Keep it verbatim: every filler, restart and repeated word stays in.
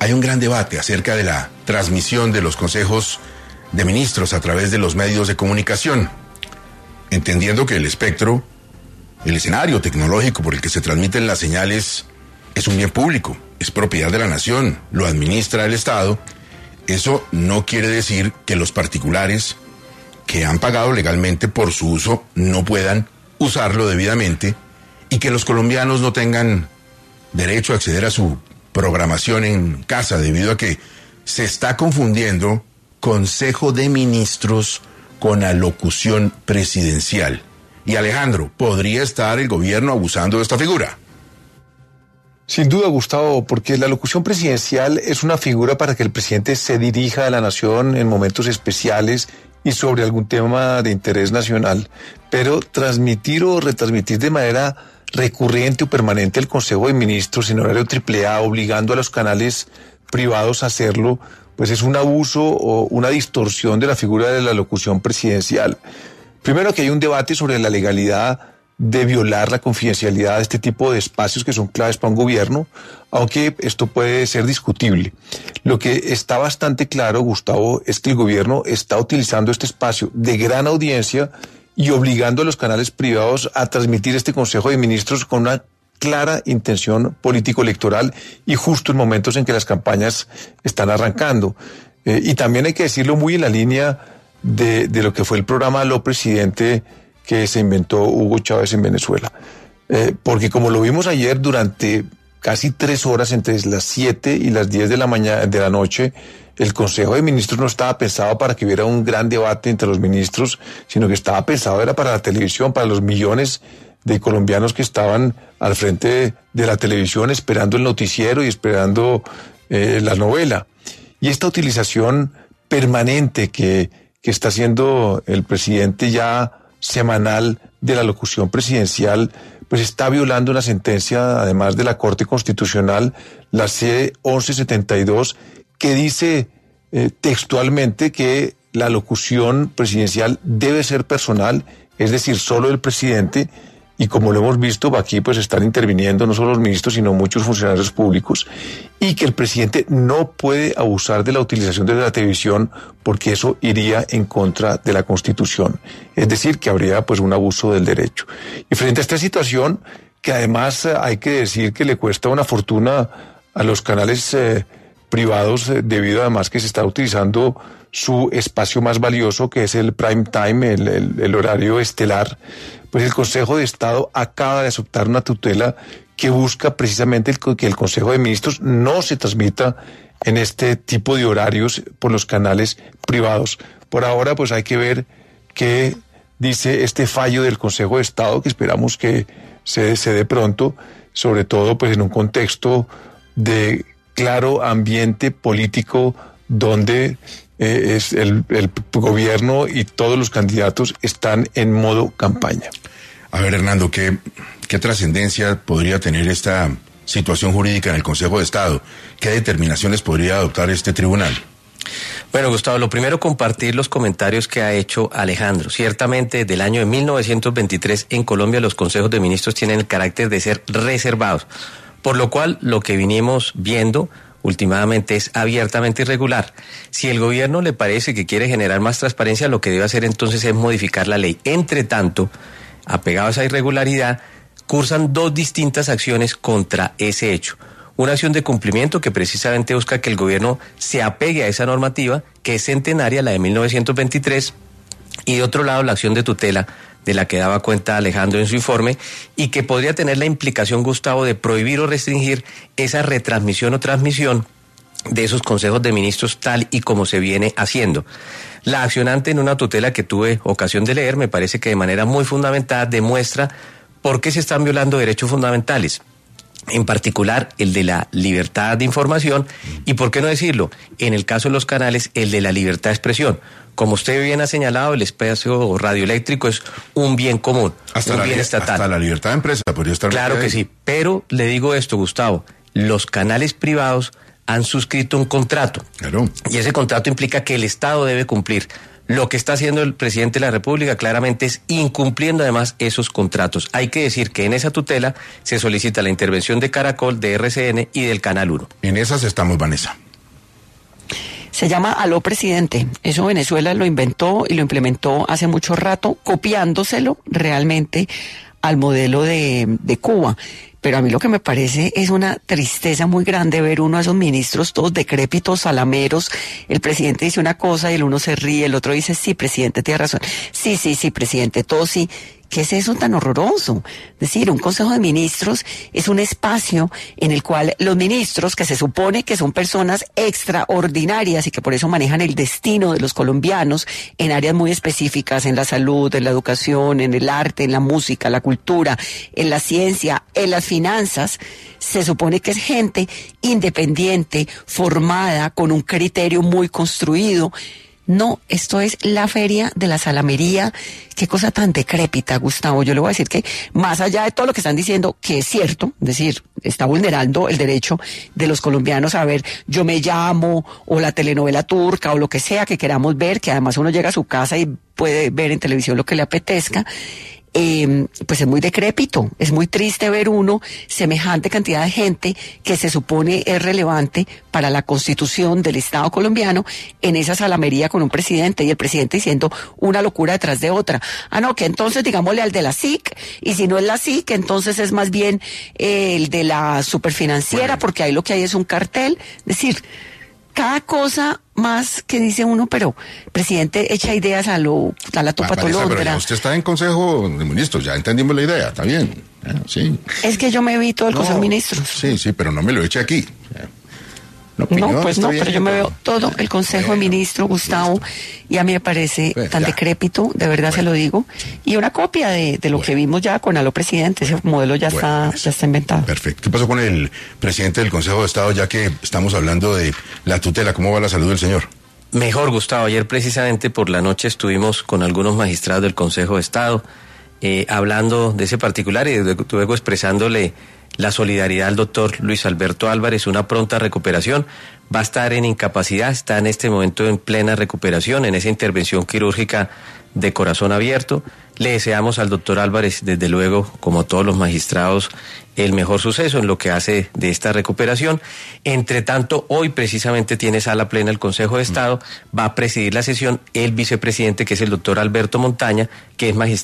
hay un gran debate acerca de la transmisión de los consejos de ministros a través de los medios de comunicación, entendiendo que el espectro, el escenario tecnológico por el que se transmiten las señales es un bien público, es propiedad de la nación, lo administra el Estado. Eso no quiere decir que los particulares que han pagado legalmente por su uso no puedan usarlo debidamente y que los colombianos no tengan derecho a acceder a su programación en casa debido a que se está confundiendo Consejo de Ministros con alocución presidencial. Y Alejandro, ¿podría estar el gobierno abusando de esta figura? Sin duda, Gustavo, porque la locución presidencial es una figura para que el presidente se dirija a la nación en momentos especiales y sobre algún tema de interés nacional, pero transmitir o retransmitir de manera recurrente o permanente el Consejo de Ministros en horario triple A, obligando a los canales privados a hacerlo, pues es un abuso o una distorsión de la figura de la locución presidencial. Primero, que hay un debate sobre la legalidad de violar la confidencialidad de este tipo de espacios que son claves para un gobierno, aunque esto puede ser discutible. Lo que está bastante claro, Gustavo, es que el gobierno está utilizando este espacio de gran audiencia y obligando a los canales privados a transmitir este Consejo de Ministros con una clara intención político-electoral y justo en momentos en que las campañas están arrancando. Eh, y también hay que decirlo muy en la línea de, de lo que fue el programa Lo Presidente que se inventó Hugo Chávez en Venezuela. Eh, porque como lo vimos ayer, durante casi tres horas, entre las siete y las diez de la mañana, de la noche, el Consejo de Ministros no estaba pensado para que hubiera un gran debate entre los ministros, sino que estaba pensado era para la televisión, para los millones de colombianos que estaban al frente de, de la televisión esperando el noticiero y esperando eh, la novela. Y esta utilización permanente que, que está haciendo el presidente ya semanal de la locución presidencial, pues está violando una sentencia, además de la Corte Constitucional, la C once setenta y dos, que dice eh, textualmente que la locución presidencial debe ser personal, es decir, solo el presidente. Y como lo hemos visto, aquí pues están interviniendo no solo los ministros, sino muchos funcionarios públicos, y que el presidente no puede abusar de la utilización de la televisión porque eso iría en contra de la Constitución. Es decir, que habría pues un abuso del derecho. Y frente a esta situación, que además hay que decir que le cuesta una fortuna a los canales eh, privados, eh, debido además que se está utilizando su espacio más valioso, que es el prime time, el, el, el horario estelar, pues el Consejo de Estado acaba de aceptar una tutela que busca precisamente el, que el Consejo de Ministros no se transmita en este tipo de horarios por los canales privados. Por ahora, pues hay que ver qué dice este fallo del Consejo de Estado, que esperamos que se, se dé pronto, sobre todo pues en un contexto de claro ambiente político donde eh, es el, el gobierno y todos los candidatos están en modo campaña. A ver, Hernando, ¿qué, qué trascendencia podría tener esta situación jurídica en el Consejo de Estado? ¿Qué determinaciones podría adoptar este tribunal? Bueno, Gustavo, lo primero, compartir los comentarios que ha hecho Alejandro. Ciertamente, desde el año de mil novecientos veintitrés en Colombia los consejos de ministros tienen el carácter de ser reservados, por lo cual lo que vinimos viendo últimamente es abiertamente irregular. Si el gobierno le parece que quiere generar más transparencia, lo que debe hacer entonces es modificar la ley. Entre tanto, apegado a esa irregularidad, cursan dos distintas acciones contra ese hecho. Una acción de cumplimiento que precisamente busca que el gobierno se apegue a esa normativa, que es centenaria, la de mil novecientos veintitrés, y de otro lado la acción de tutela, de la que daba cuenta Alejandro en su informe, y que podría tener la implicación, Gustavo, de prohibir o restringir esa retransmisión o transmisión de esos consejos de ministros tal y como se viene haciendo. La accionante, en una tutela que tuve ocasión de leer, me parece que de manera muy fundamentada demuestra por qué se están violando derechos fundamentales, en particular el de la libertad de información y, por qué no decirlo, en el caso de los canales, el de la libertad de expresión. Como usted bien ha señalado, el espacio radioeléctrico es un bien común, hasta un la, bien estatal. Hasta la libertad de empresa podría estar... Claro que sí, pero le digo esto, Gustavo, los canales privados han suscrito un contrato. Claro. Y ese contrato implica que el Estado debe cumplir Lo que está haciendo el presidente de la República claramente es incumpliendo además esos contratos. Hay que decir que en esa tutela se solicita la intervención de Caracol, de R C N y del Canal uno. En esas estamos, Vanessa. Se llama Aló Presidente. Eso Venezuela lo inventó y lo implementó hace mucho rato, copiándoselo realmente al modelo de, de Cuba. Pero a mí lo que me parece es una tristeza muy grande ver uno a esos ministros todos decrépitos, salameros. El presidente dice una cosa y el uno se ríe, el otro dice, sí, presidente, tiene razón. Sí, sí, sí, presidente, todo sí. ¿Qué es eso tan horroroso? Es decir, un Consejo de Ministros es un espacio en el cual los ministros, que se supone que son personas extraordinarias y que por eso manejan el destino de los colombianos en áreas muy específicas, en la salud, en la educación, en el arte, en la música, la cultura, en la ciencia, en las finanzas, se supone que es gente independiente, formada, con un criterio muy construido. No, esto es la feria de la salamería. Qué cosa tan decrépita, Gustavo. Yo le voy a decir que más allá de todo lo que están diciendo, que es cierto, es decir, está vulnerando el derecho de los colombianos a ver Yo Me Llamo o la telenovela turca o lo que sea que queramos ver, que además uno llega a su casa y puede ver en televisión lo que le apetezca. Eh, pues es muy decrépito, es muy triste ver uno semejante cantidad de gente que se supone es relevante para la constitución del Estado colombiano en esa salamería con un presidente y el presidente diciendo una locura detrás de otra. Ah, no, que entonces digámosle al de la S I C, y si no es la S I C, entonces es más bien eh, el de la superfinanciera, bueno, porque ahí lo que hay es un cartel. Es decir, cada cosa más que dice uno, pero el presidente echa ideas a lo a la topa tolondra. Pero ya usted está en Consejo de Ministros, ya entendimos la idea, está bien. ¿Eh? Sí. Es que yo me evito el no, Consejo de Ministros. Sí, sí, pero no me lo eche aquí. No, pues no, pero yo me veo todo el Consejo bueno, de Ministros, Gustavo, listo. Y a mí me parece pues, tan ya. decrépito, de verdad bueno. se lo digo, y una copia de, de lo bueno. que vimos ya con Aló Presidente, ese modelo ya bueno, está ya está inventado. Perfecto. ¿Qué pasó con el presidente del Consejo de Estado, ya que estamos hablando de la tutela? ¿Cómo va la salud del señor? Mejor, Gustavo. Ayer precisamente por la noche estuvimos con algunos magistrados del Consejo de Estado, eh, hablando de ese particular y luego expresándole la solidaridad al doctor Luis Alberto Álvarez, una pronta recuperación. Va a estar en incapacidad, está en este momento en plena recuperación, en esa intervención quirúrgica de corazón abierto. Le deseamos al doctor Álvarez, desde luego, como a todos los magistrados, el mejor suceso en lo que hace de esta recuperación. Entre tanto, hoy precisamente tiene sala plena el Consejo de Estado, va a presidir la sesión el vicepresidente, que es el doctor Alberto Montaña, que es magistrado